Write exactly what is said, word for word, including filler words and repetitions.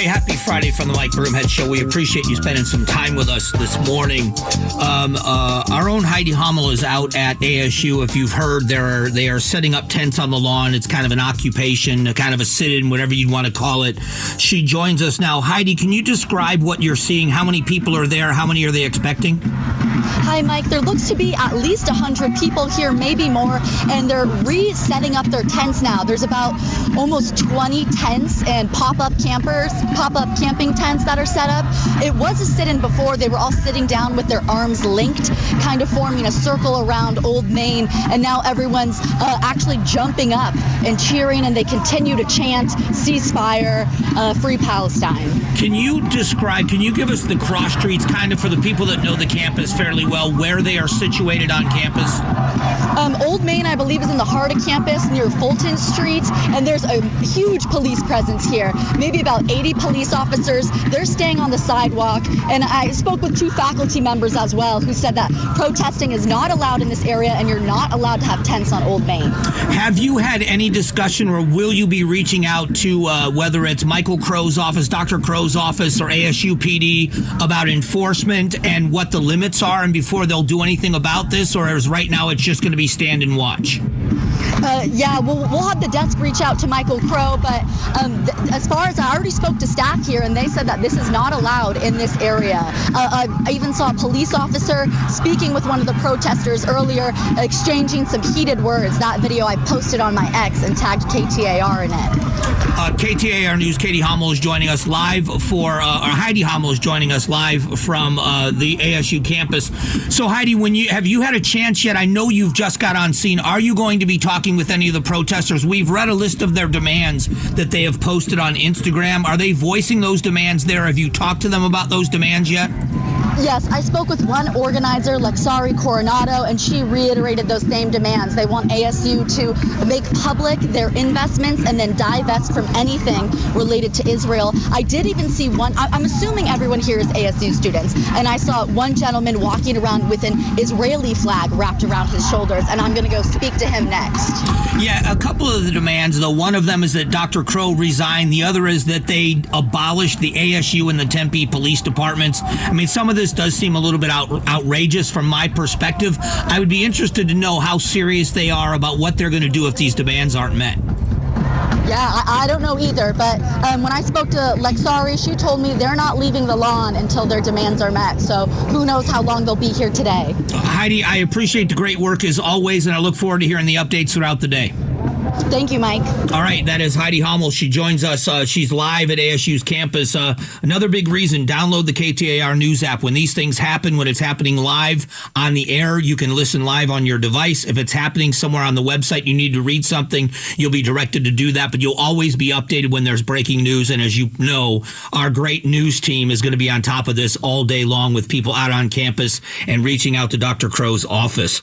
Hey, happy Friday from the Mike Broomhead Show. We appreciate you spending some time with us this morning. Um, uh, our own Heidi Hommel is out at A S U. If you've heard, they're, they are setting up tents on the lawn. It's kind of an occupation, a kind of a sit-in, whatever you'd want to call it. She joins us now. Heidi, can you describe what you're seeing? How many people are there? How many are they expecting? Hi, Mike. There looks to be at least one hundred people here, maybe more, and they're resetting up their tents now. There's about almost twenty tents and pop-up campers, pop-up camping tents that are set up. It was a sit-in before. They were all sitting down with their arms linked, kind of forming a circle around Old Main, and now everyone's uh, actually jumping up and cheering, and they continue to chant ceasefire, uh, free Palestine. Can you describe, can you give us the cross streets, kind of for the people that know the campus fairly well, where they are situated on campus? Um, Old Main, I believe, is in the heart of campus near Fulton Street, and there's a huge police presence here, maybe about eighty police officers. They're staying on the sidewalk, and I spoke with two faculty members as well who said that protesting is not allowed in this area, and you're not allowed to have tents on Old Main. Have you had any discussion, or will you be reaching out to uh, whether it's Michael Crow's office, Doctor Crow's office, or A S U P D about enforcement and what the limits are, and before they'll do anything about this, or is right now it's just going to be stand and watch? Uh, yeah, we'll, we'll have the desk reach out to Michael Crow, but um, th- as far as I already spoke to staff here, and they said that this is not allowed in this area. Uh, uh, I even saw a police officer speaking with one of the protesters earlier, exchanging some heated words. That video I posted on my X and tagged K T A R in it. Uh, K T A R News, Katie Hommel is joining us live for, uh, or Heidi Hommel is joining us live from uh, the A S U campus. So Heidi, when you have you had a chance yet? I know you've just got on scene. Are you going to be talking with any of the protesters? We've read a list of their demands that they have posted on Instagram. Are they voicing those demands there? Have you talked to them about those demands yet? Yes, I spoke with one organizer, Lexari Coronado, and she reiterated those same demands. They want A S U to make public their investments and then divest from anything related to Israel. I did even see one, I'm assuming everyone here is A S U students, and I saw one gentleman walking around with an Israeli flag wrapped around his shoulders, and I'm going to go speak to him next. Yeah, a couple of the demands, though. One of them is that Doctor Crow resign. The other is that they abolish the A S U and the Tempe police departments. I mean, some of this does seem a little bit out, outrageous from my perspective. I would be interested to know how serious they are about what they're going to do if these demands aren't met. Yeah, I, I don't know either, but um, when I spoke to Lexari, she told me they're not leaving the lawn until their demands are met, so who knows how long they'll be here today. Uh, Heidi, I appreciate the great work as always, and I look forward to hearing the updates throughout the day. Thank you, Mike. All right, that is Heidi Hommel. She joins us. Uh, she's live at A S U's campus. Uh, another big reason, download the K T A R News app. When these things happen, when it's happening live on the air, you can listen live on your device. If it's happening somewhere on the website, you need to read something, you'll be directed to do that, but you'll always be updated when there's breaking news. And as you know, our great news team is going to be on top of this all day long with people out on campus and reaching out to Doctor Crow's office.